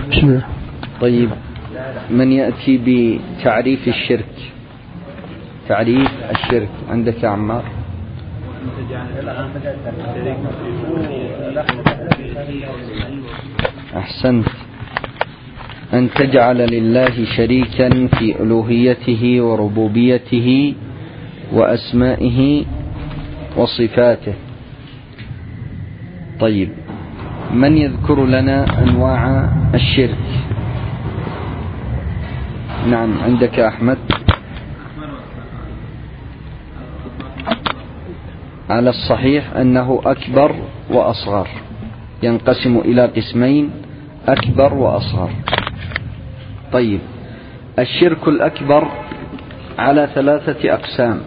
بسم الله. طيب، من يأتي بتعريف الشرك؟ تعريف الشرك عندك يا عمار؟ أحسنت. أن تجعل لله شريكا في ألوهيته وربوبيته وأسمائه وصفاته. طيب، من يذكر لنا أنواع الشرك؟ نعم، عندك يا أحمد. على الصحيح أنه أكبر وأصغر، ينقسم إلى قسمين: أكبر وأصغر. طيب، الشرك الأكبر على 3 أقسام.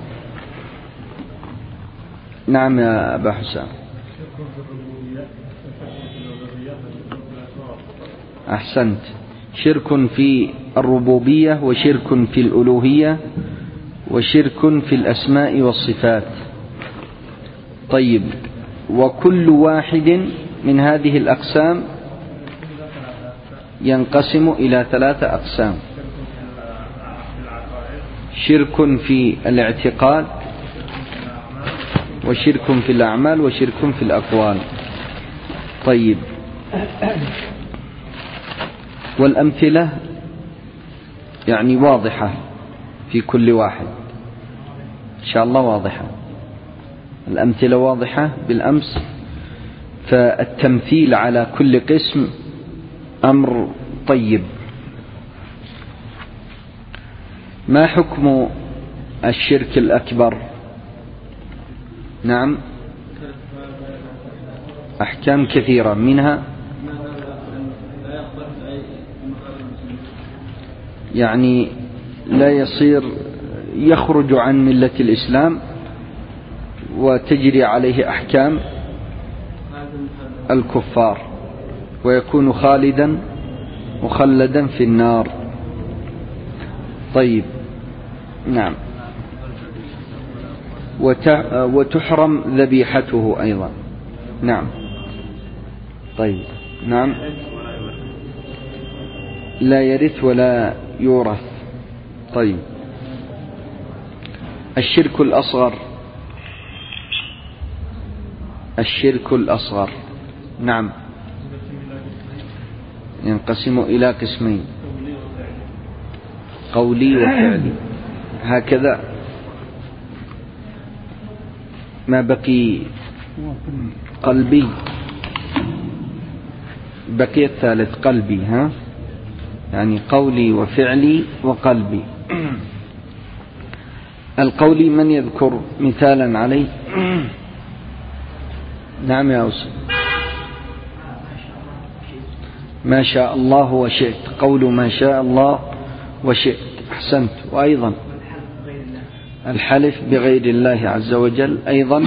نعم يا أبا حسام. أحسنت. شرك في الربوبية، وشرك في الألوهية، وشرك في الأسماء والصفات. طيب، وكل واحد من هذه الأقسام ينقسم إلى 3 أقسام: شرك في الاعتقاد، وشرك في الأعمال، وشرك في الأقوال. طيب، والأمثلة يعني واضحة في كل واحد إن شاء الله، واضحة. الأمثلة واضحة بالأمس، فالتمثيل على كل قسم أمر طيب. ما حكم الشرك الأكبر؟ نعم، أحكام كثيرة، منها يعني لا يصير، يخرج عن ملة الإسلام وتجري عليه أحكام الكفار، ويكون خالدا مخلدا في النار. طيب، نعم، وتحرم ذبيحته أيضا. نعم. طيب، نعم، لا يرث ولا يورث. طيب، الشرك الأصغر. الشرك الأصغر، نعم، ينقسم إلى قسمين: قولي وفعلي. هكذا ما بقي قلبي، بقي الثالث قلبي. يعني قولي وفعلي وقلبي. القولي من يذكر مثالا عليه؟ نعم يا أوس. ما شاء الله وشئت، قول ما شاء الله وشئت. أحسنت. وأيضا الحلف بغير الله عز وجل، أيضا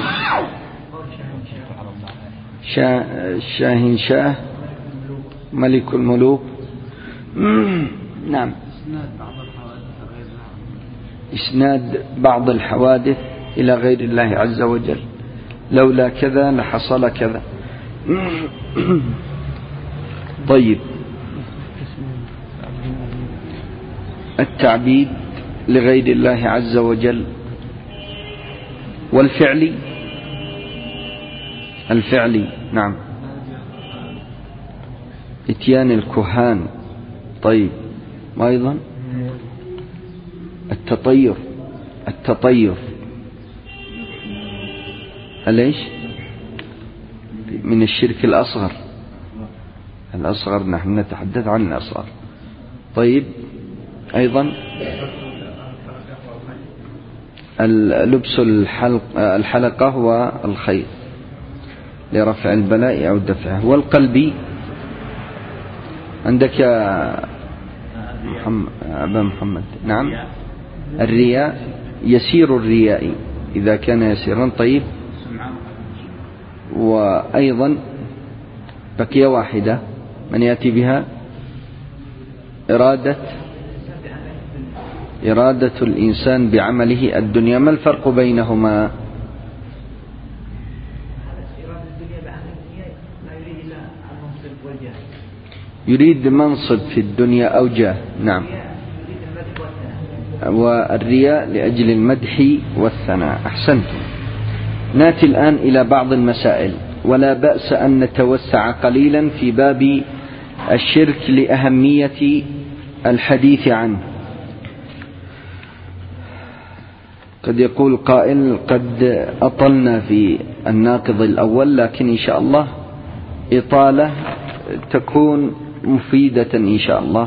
شاه ملك الملوك. نعم، إسناد بعض الحوادث إلى غير الله عز وجل: لولا كذا لحصل كذا. طيب، التعبيد لغير الله عز وجل. والفعلي، الفعلي نعم، اتيان الكهان. طيب، وأيضا التطير. التطير ليش؟ من الشرك الأصغر. الأصغر نحن نتحدث عن الأصغر. طيب، أيضا لبس الحلقة والخيط لرفع البلاء أو دفعه. والقلبي عندك يا أبا محمد. نعم، الرياء، يسير الرياء إذا كان يسيرا. طيب، وأيضا بقي واحدة من يأتي بها: إرادة الإنسان بعمله الدنيا. ما الفرق بينهما؟ يريد منصب في الدنيا أو جاه. نعم. والرياء لأجل المدح والثناء. أحسنتم. نأتي الآن إلى بعض المسائل، ولا بأس أن نتوسع قليلا في باب الشرك لأهمية الحديث عنه. قد يقول قائل قد أطلنا في الناقض الأول، لكن إن شاء الله إطالة تكون مفيدة إن شاء الله.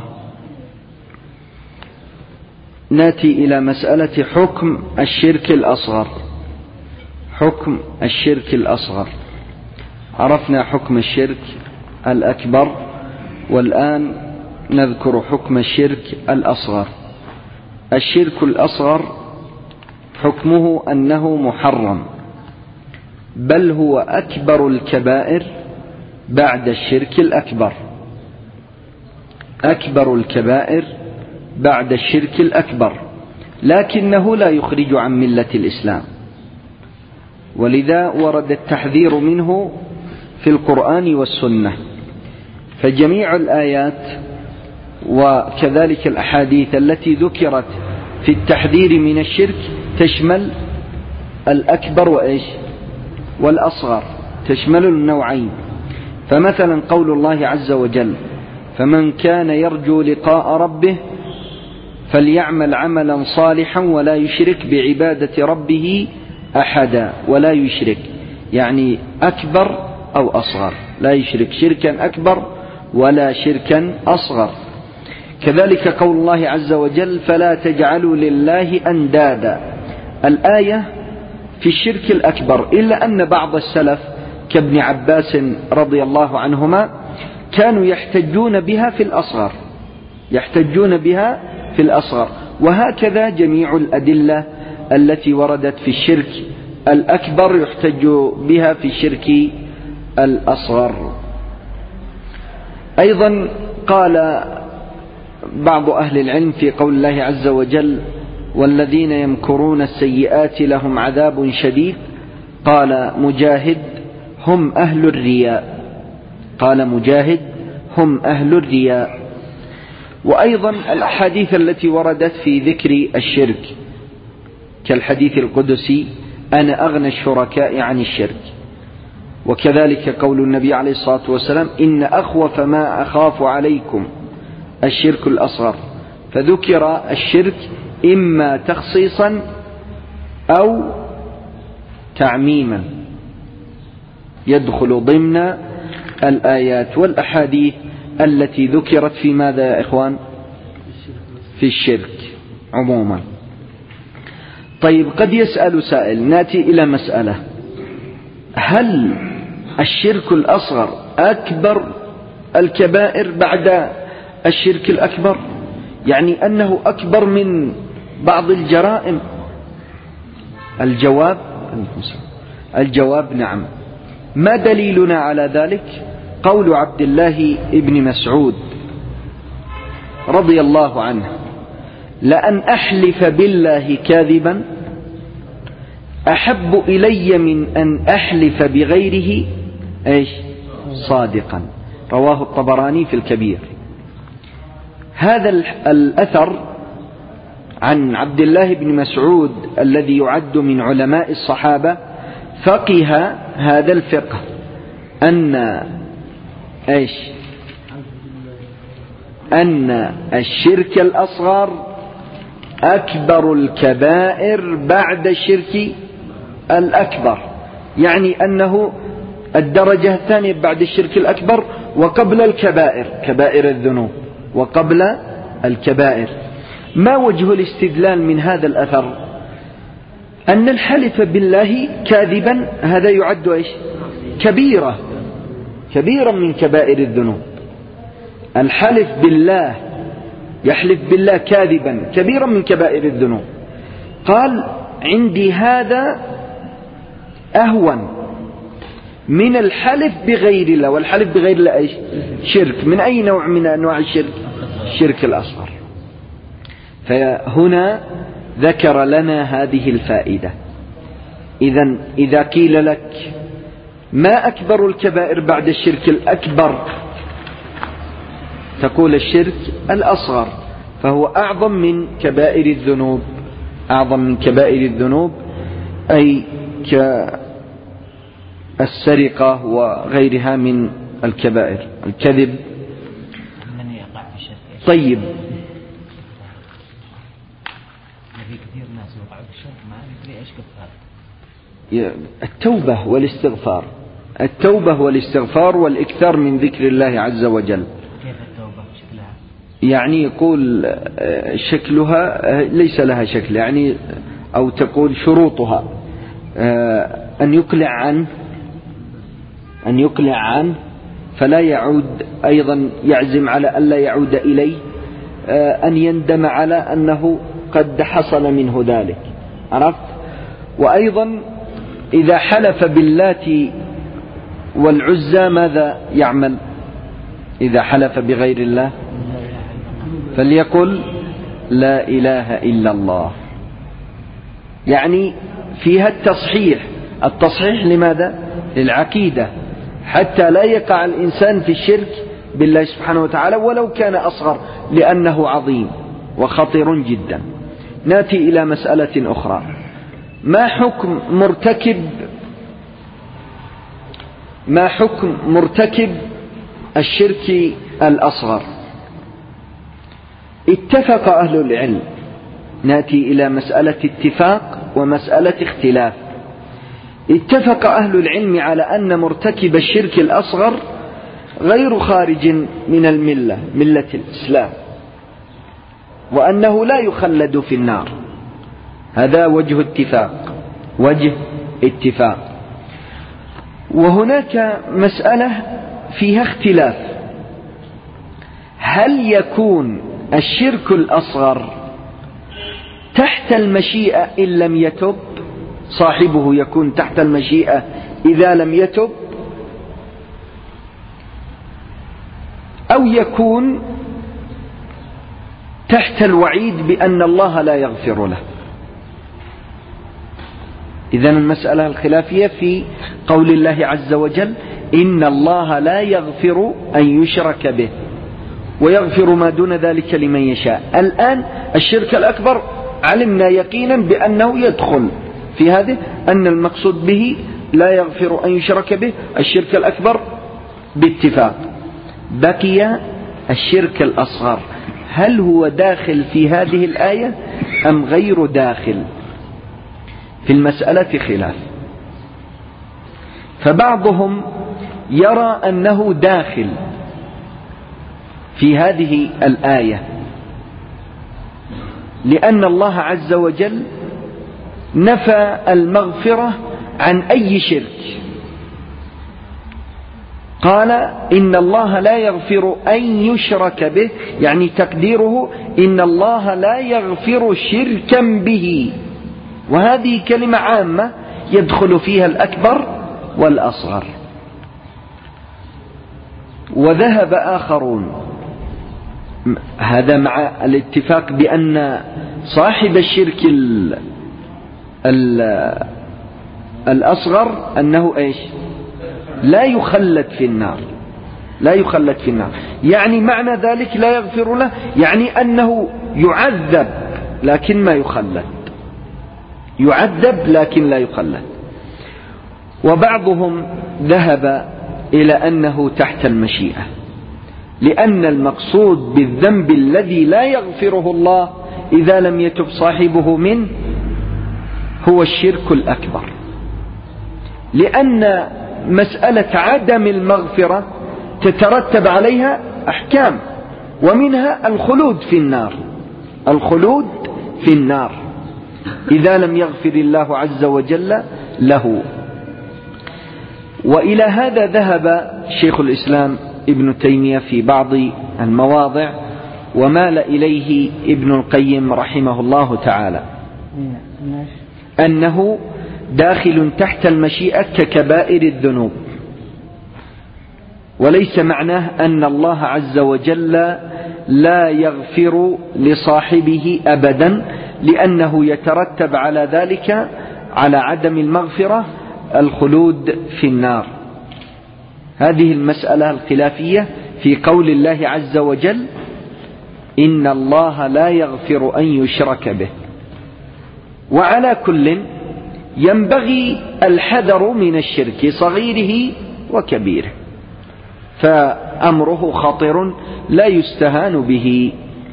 نأتي إلى مسألة حكم الشرك الأصغر. حكم الشرك الأصغر. عرفنا حكم الشرك الأكبر، والآن نذكر حكم الشرك الأصغر. الشرك الأصغر حكمه أنه محرم، بل هو أكبر الكبائر بعد الشرك الأكبر. أكبر الكبائر بعد الشرك الأكبر، لكنه لا يخرج عن ملة الإسلام، ولذا ورد التحذير منه في القرآن والسنة. فجميع الآيات وكذلك الأحاديث التي ذكرت في التحذير من الشرك تشمل الأكبر وإيش والأصغر، تشمل النوعين. فمثلا قول الله عز وجل: فمن كان يرجو لقاء ربه فليعمل عملا صالحا ولا يشرك بعبادة ربه أحدا. ولا يشرك يعني أكبر أو أصغر، لا يشرك شركا أكبر ولا شركا أصغر. كذلك قول الله عز وجل: فلا تجعلوا لله أندادا. الآية في الشرك الأكبر، إلا أن بعض السلف كابن عباس رضي الله عنهما كانوا يحتجون بها في الأصغر، يحتجون بها في الأصغر. وهكذا جميع الأدلة التي وردت في الشرك الأكبر يحتج بها في الشرك الأصغر. أيضا قال بعض أهل العلم في قول الله عز وجل: والذين يمكرون السيئات لهم عذاب شديد، قال مجاهد: هم أهل الرياء. قال مجاهد: هم أهل الرياء. وأيضا الأحاديث التي وردت في ذكر الشرك كالحديث القدسي: أنا أغنى الشركاء عن الشرك. وكذلك قول النبي عليه الصلاة والسلام: إن أخوف ما أخاف عليكم الشرك الأصغر. فذكر الشرك إما تخصيصا أو تعميما، يدخل ضمن الآيات والأحاديث التي ذكرت في ماذا يا إخوان؟ في الشرك عموما. طيب، قد يسأل سائل، نأتي إلى مسألة: هل الشرك الأصغر أكبر الكبائر بعد الشرك الأكبر؟ يعني أنه أكبر من بعض الجرائم؟ الجواب نعم. ما دليلنا على ذلك؟ قول عبد الله بن مسعود رضي الله عنه: لأن أحلف بالله كاذبا أحب إلي من أن أحلف بغيره إيش صادقا. رواه الطبراني في الكبير. هذا الأثر عن عبد الله بن مسعود الذي يعد من علماء الصحابة فقه هذا الفقه، أن إيش أن الشرك الأصغر أكبر الكبائر بعد الشرك الأكبر، يعني أنه الدرجة الثانية بعد الشرك الأكبر وقبل الكبائر، كبائر الذنوب وقبل الكبائر. ما وجه الاستدلال من هذا الأثر؟ أن الحلف بالله كاذبا هذا يعد إيش كبيرا من كبائر الذنوب. الحلف بالله، يحلف بالله كاذبا، كبيرا من كبائر الذنوب. قال: عندي هذا أهون من الحلف بغير الله. والحلف بغير الله إيش؟ شرك. من أي نوع من أنواع الشرك؟ الشرك الأصغر. فهنا ذكر لنا هذه الفائدة. إذا قيل لك ما أكبر الكبائر بعد الشرك الأكبر، تقول الشرك الأصغر، فهو أعظم من كبائر الذنوب، أعظم من كبائر الذنوب، أي كالسرقة وغيرها من الكبائر، الكذب. طيب، التوبة والاستغفار، التوبة والاستغفار والإكثار من ذكر الله عز وجل. كيف التوبة شكلها؟ يعني يقول شكلها ليس لها شكل، يعني أو تقول شروطها أن يقلع عنه فلا يعود، أيضا يعزم على ألا يعود إليه، أن يندم على أنه قد حصل منه ذلك، عرفت؟ وأيضا إذا حلف باللات والعزى ماذا يعمل؟ إذا حلف بغير الله فليقل لا إله إلا الله. يعني فيها التصحيح لماذا؟ للعقيدة، حتى لا يقع الإنسان في الشرك بالله سبحانه وتعالى ولو كان أصغر، لأنه عظيم وخطير جدا. نأتي إلى مسألة أخرى، ما حكم مرتكب الشرك الأصغر؟ اتفق أهل العلم، نأتي إلى مسألة اتفاق ومسألة اختلاف. اتفق أهل العلم على أن مرتكب الشرك الأصغر غير خارج من الملة، ملة الإسلام، وأنه لا يخلد في النار. هذا وجه اتفاق. وهناك مسألة فيها اختلاف، هل يكون الشرك الأصغر تحت المشيئة إن لم يتب؟ صاحبه يكون تحت المشيئة إذا لم يتب، أو يكون تحت الوعيد بأن الله لا يغفر له؟ إذن المسألة الخلافية في قول الله عز وجل إن الله لا يغفر أن يشرك به ويغفر ما دون ذلك لمن يشاء. الآن الشرك الأكبر علمنا يقينا بأنه يدخل في هذه، أن المقصود به لا يغفر أن يشرك به الشرك الأكبر باتفاق. بقي الشرك الأصغر، هل هو داخل في هذه الآية أم غير داخل؟ في المسألة خلاف، فبعضهم يرى أنه داخل في هذه الآية، لأن الله عز وجل نفى المغفرة عن أي شرك، قال إن الله لا يغفر أن يشرك به، يعني تقديره إن الله لا يغفر شركا به، وهذه كلمة عامة يدخل فيها الأكبر والأصغر. وذهب آخرون، هذا مع الاتفاق بأن صاحب الشرك الأصغر أنه إيش؟ لا يخلد في النار، يعني معنى ذلك لا يغفر له، يعني أنه يعذب لكن ما يخلد، يعذب لكن لا يخلد. وبعضهم ذهب إلى أنه تحت المشيئة، لأن المقصود بالذنب الذي لا يغفره الله إذا لم يتب صاحبه منه هو الشرك الأكبر، لأن مسألة عدم المغفرة تترتب عليها أحكام، ومنها الخلود في النار إذا لم يغفر الله عز وجل له. وإلى هذا ذهب شيخ الإسلام ابن تيمية في بعض المواضع، ومال إليه ابن القيم رحمه الله تعالى، أنه داخل تحت المشيئة ككبائر الذنوب، وليس معناه أن الله عز وجل لا يغفر لصاحبه أبدا، لأنه يترتب على ذلك، على عدم المغفرة، الخلود في النار. هذه المسألة الخلافية في قول الله عز وجل: إن الله لا يغفر أن يشرك به. وعلى كل ينبغي الحذر من الشرك صغيره وكبيره، فأمره خطر لا يستهان به.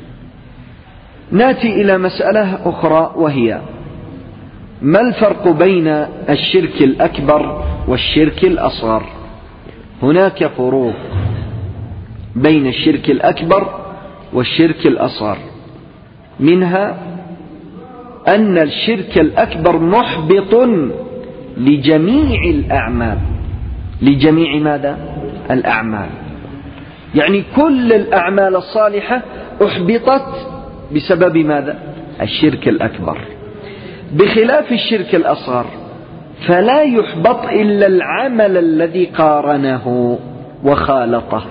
نأتي إلى مسألة أخرى، وهي: ما الفرق بين الشرك الأكبر والشرك الأصغر؟ هناك فروق بين الشرك الأكبر والشرك الأصغر، منها أن الشرك الأكبر محبط لجميع الأعمال. لجميع ماذا؟ الأعمال، يعني كل الأعمال الصالحة أحبطت بسبب ماذا؟ الشرك الأكبر. بخلاف الشرك الأصغر فلا يحبط إلا العمل الذي قارنه وخالطه.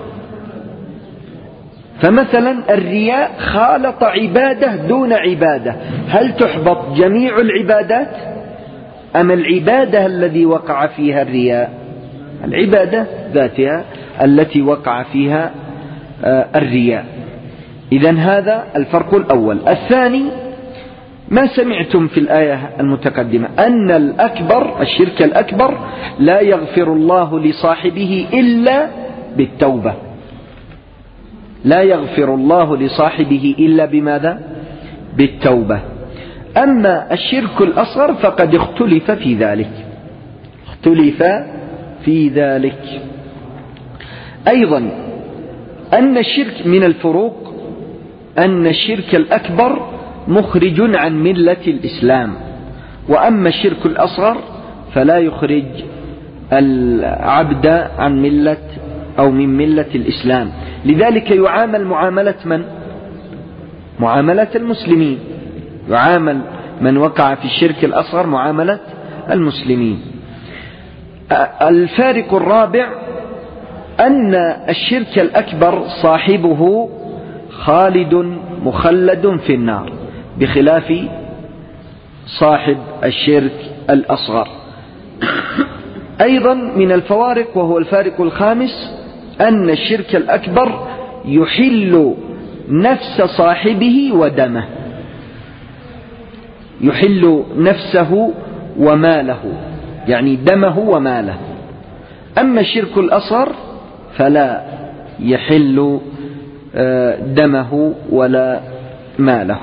فمثلا الرياء خالط عبادة دون عبادة، هل تحبط جميع العبادات أم العبادة الذي وقع فيها الرياء؟ العبادة ذاتها التي وقع فيها الرياء. إذن هذا الفرق الأول. الثاني: ما سمعتم في الآية المتقدمة أن الأكبر، الشرك الأكبر، لا يغفر الله لصاحبه إلا بالتوبة. لا يغفر الله لصاحبه إلا بماذا؟ بالتوبة. أما الشرك الأصغر فقد اختلف في ذلك. اختلف في ذلك. أيضا أن الشرك من الفروق أن الشرك الأكبر مخرج عن ملة الإسلام، وأما الشرك الأصغر فلا يخرج العبد عن ملة أو من ملة الإسلام. لذلك يعامل معاملة من؟ معاملة المسلمين. يعامل من وقع في الشرك الأصغر معاملة المسلمين. الفارق الرابع أن الشرك الأكبر صاحبه خالد مخلد في النار، بخلاف صاحب الشرك الأصغر. أيضا من الفوارق، وهو الفارق الخامس، أن الشرك الأكبر يحل نفس صاحبه ودمه، يحل نفسه وماله، يعني دمه وماله. أما الشرك الأصغر فلا يحل دمه ولا ماله.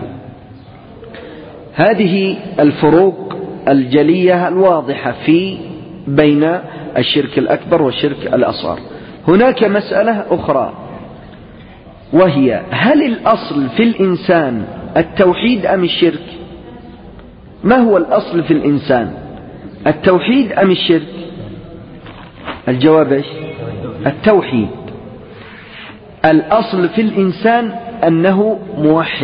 هذه الفروق الجلية الواضحة في بين الشرك الأكبر والشرك الأصغر. هناك مسألة أخرى، وهي: هل الأصل في الإنسان التوحيد أم الشرك؟ ما هو الأصل في الإنسان، التوحيد أم الشرك؟ الجواب إيش؟ التوحيد. الأصل في الإنسان أنه موحد،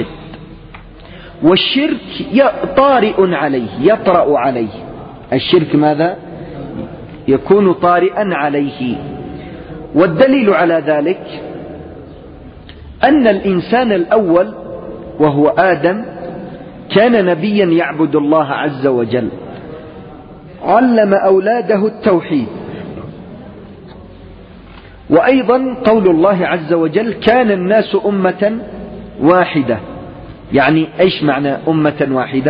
والشرك طارئ عليه، يطرأ عليه. الشرك ماذا؟ يكون طارئا عليه. والدليل على ذلك أن الإنسان الأول وهو آدم كان نبيا يعبد الله عز وجل، علم أولاده التوحيد. وأيضا قول الله عز وجل: كان الناس أمة واحدة. يعني إيش معنى أمة واحدة؟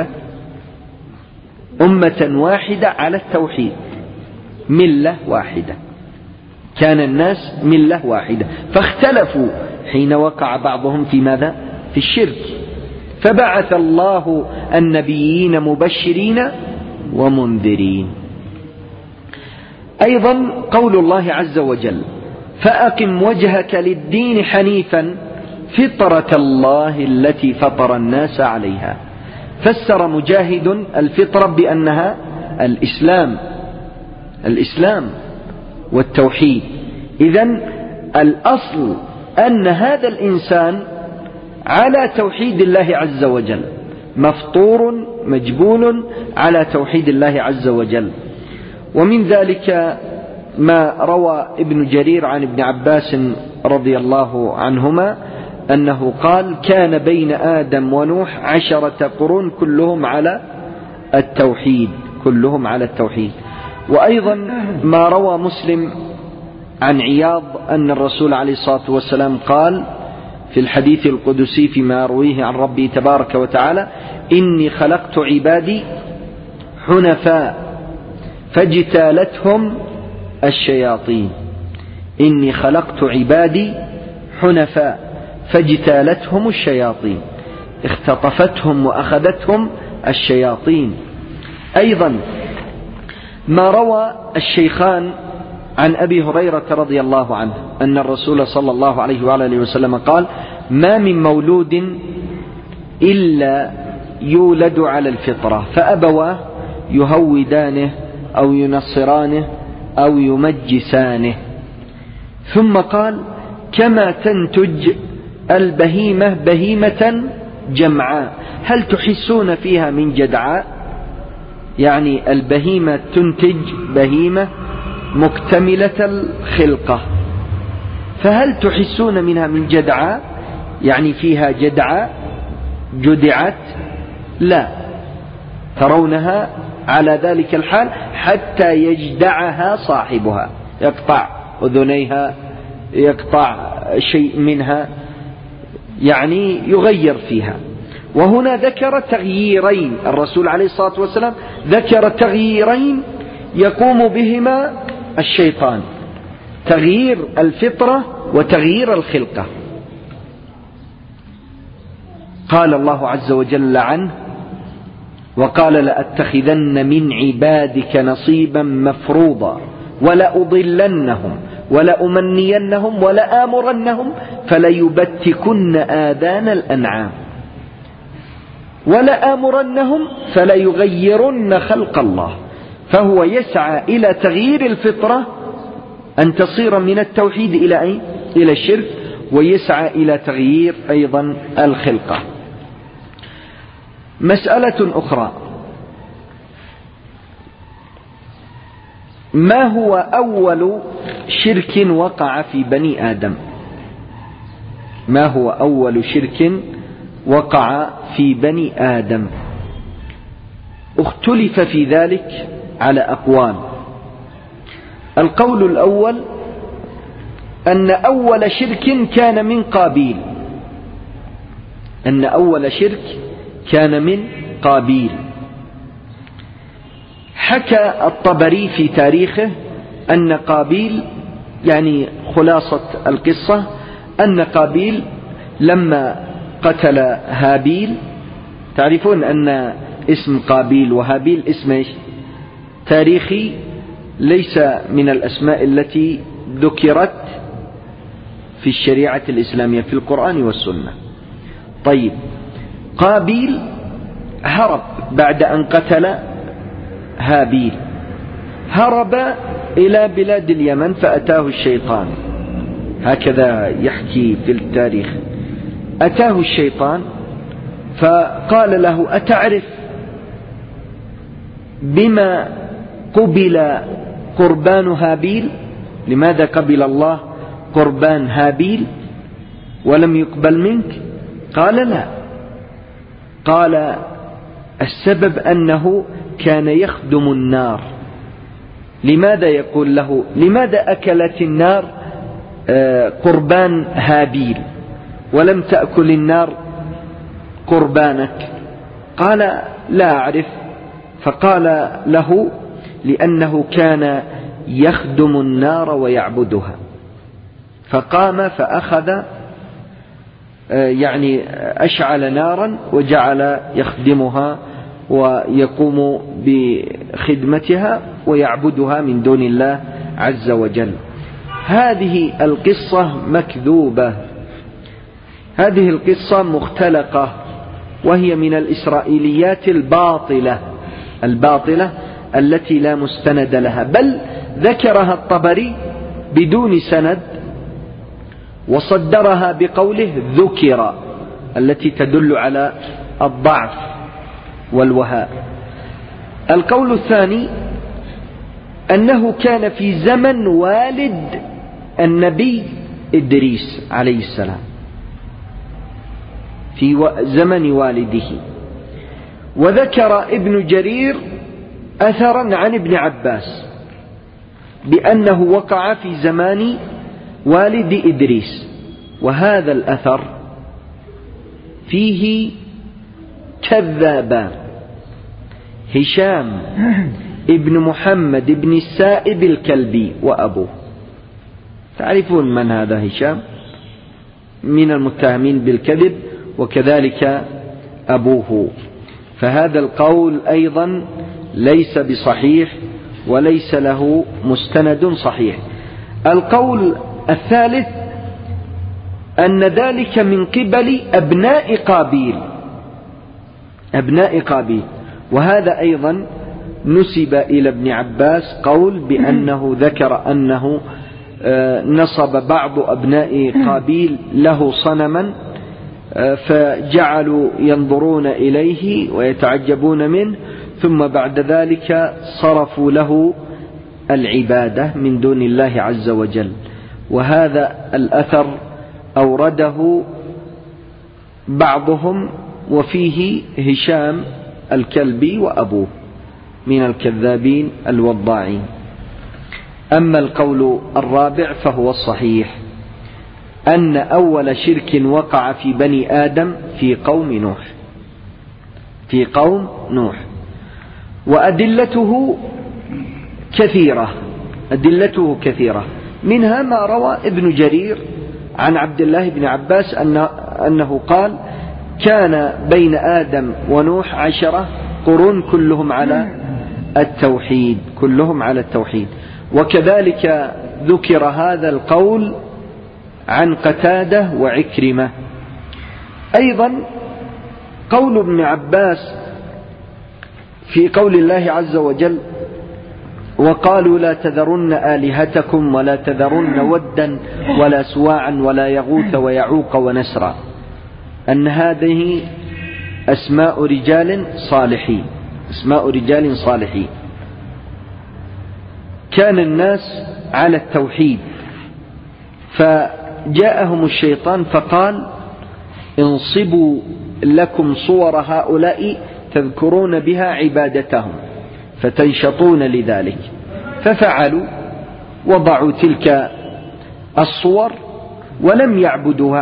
أمة واحدة على التوحيد، ملة واحدة. كان الناس ملة واحدة، فاختلفوا حين وقع بعضهم في ماذا؟ في الشرك. فبعث الله النبيين مبشرين ومنذرين. أيضا قول الله عز وجل: فأقم وجهك للدين حنيفا فطرة الله التي فطر الناس عليها. فسر مجاهد الفطرة بأنها الإسلام والتوحيد. إذن الأصل أن هذا الإنسان على توحيد الله عز وجل، مفطور مجبول على توحيد الله عز وجل. ومن ذلك ما روى ابن جرير عن ابن عباس رضي الله عنهما أنه قال: كان بين آدم ونوح 10 قرون كلهم على التوحيد. وأيضا ما روى مسلم عن عياض أن الرسول عليه الصلاة والسلام قال في الحديث القدسي فيما يرويه عن ربي تبارك وتعالى: إني خلقت عبادي حنفاء فاجتالتهم الشياطين. إني خلقت عبادي حنفاء فاجتالتهم الشياطين، اختطفتهم وأخذتهم الشياطين. أيضا ما روى الشيخان عن أبي هريرة رضي الله عنه أن الرسول صلى الله عليه وآله وسلم قال: ما من مولود إلا يولد على الفطرة فأبواه يهودانه أو ينصرانه أو يمجسانه. ثم قال: كما تنتج البهيمة بهيمة جمعاء هل تحسون فيها من جدعاء؟ يعني البهيمة تنتج بهيمة مكتملة الخلقة، فهل تحسون منها من جدعاء؟ يعني فيها جدعاء جدعت؟ لا، ترونها على ذلك الحال حتى يجدعها صاحبها، يقطع أذنيها، يقطع شيء منها، يعني يغير فيها. وهنا ذكر تغييرين، الرسول عليه الصلاة والسلام ذكر تغييرين يقوم بهما الشيطان: تغيير الفطرة وتغيير الخلقة. قال الله عز وجل عنه: وقال: لأتخذن من عبادك نصيبا مفروضا ولأضلنهم ولأمنينهم ولآمرنهم فليبتكن آذان الأنعام ولآمرنهم فليغيرن خلق الله. فهو يسعى إلى تغيير الفطرة أن تصير من التوحيد إلى أين؟ إلى الشرك، ويسعى إلى تغيير أيضا الخلقة. مسألة أخرى: ما هو أول شرك وقع في بني آدم؟ ما هو أول شرك وقع في بني آدم؟ اختلف في ذلك على أقوال. القول الأول أن أول شرك كان من قابيل، أن أول شرك كان من قابيل. حكى الطبري في تاريخه أن قابيل، يعني خلاصة القصة أن قابيل لما قتل هابيل، تعرفون أن اسم قابيل وهابيل اسم تاريخي، ليس من الأسماء التي ذكرت في الشريعة الإسلامية في القرآن والسنة. طيب، قابيل هرب بعد أن قتل هابيل، هرب إلى بلاد اليمن فأتاه الشيطان، هكذا يحكي في التاريخ. أتاه الشيطان فقال له: أتعرف بما قبل قربان هابيل؟ لماذا قبل الله قربان هابيل ولم يقبل منك؟ قال: لا. قال: السبب أنه كان يخدم النار. لماذا يقول له: لماذا أكلت النار قربان هابيل ولم تأكل النار قربانك؟ قال: لا أعرف. فقال له: لأنه كان يخدم النار ويعبدها. فقام فأخذ يعني أشعل نارا وجعل يخدمها ويقوم بخدمتها ويعبدها من دون الله عز وجل. هذه القصة مكذوبة، هذه القصة مختلقة، وهي من الإسرائيليات الباطلة التي لا مستند لها، بل ذكرها الطبري بدون سند وصدرها بقوله ذكر، التي تدل على الضعف والوهاء. القول الثاني أنه كان في زمن والد النبي إدريس عليه السلام، في زمن والده. وذكر ابن جرير أثرا عن ابن عباس بأنه وقع في زمان والد إدريس. وهذا الأثر فيه كذابان: هشام ابن محمد ابن السائب الكلبي وأبوه. تعرفون من هذا هشام؟ من المتهمين بالكذب، وكذلك أبوه. فهذا القول أيضا ليس بصحيح وليس له مستند صحيح. القول الثالث أن ذلك من قبل أبناء قابيل، وهذا أيضا نسب إلى ابن عباس قول بأنه ذكر أنه نصب بعض أبناء قابيل له صنما، فجعلوا ينظرون إليه ويتعجبون منه، ثم بعد ذلك صرفوا له العبادة من دون الله عز وجل. وهذا الأثر أورده بعضهم، وفيه هشام الكلبي وأبوه من الكذابين الوضاعين. أما القول الرابع فهو الصحيح، أن أول شرك وقع في بني آدم في قوم نوح، وأدلته كثيرة، منها ما روى ابن جرير عن عبد الله بن عباس أنه قال: كان بين آدم ونوح 10 قرون كلهم على التوحيد. وكذلك ذكر هذا القول عن قتادة وعكرمة. أيضا قول ابن عباس في قول الله عز وجل: وقالوا لا تذرن آلهتكم ولا تذرن ودا ولا سواعا ولا يغوث ويعوق ونسرا، أن هذه أسماء رجال صالحين. كان الناس على التوحيد، فجاءهم الشيطان فقال: انصبوا لكم صور هؤلاء تذكرون بها عبادتهم فتنشطون لذلك. ففعلوا، وضعوا تلك الصور ولم يعبدوها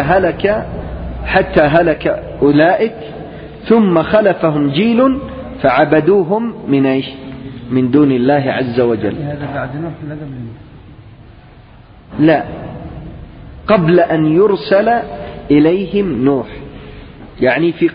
حتى هلك أولئك، ثم خلفهم جيل فعبدوهم من دون الله عز وجل. لا، قبل أن يرسل إليهم نوح، يعني في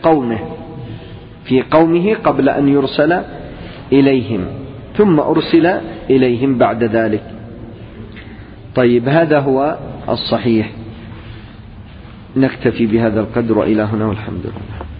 قومه قبل أن يرسل إليهم، ثم أرسل إليهم بعد ذلك. طيب، هذا هو الصحيح. نكتفي بهذا القدر، وإلى هنا والحمد لله.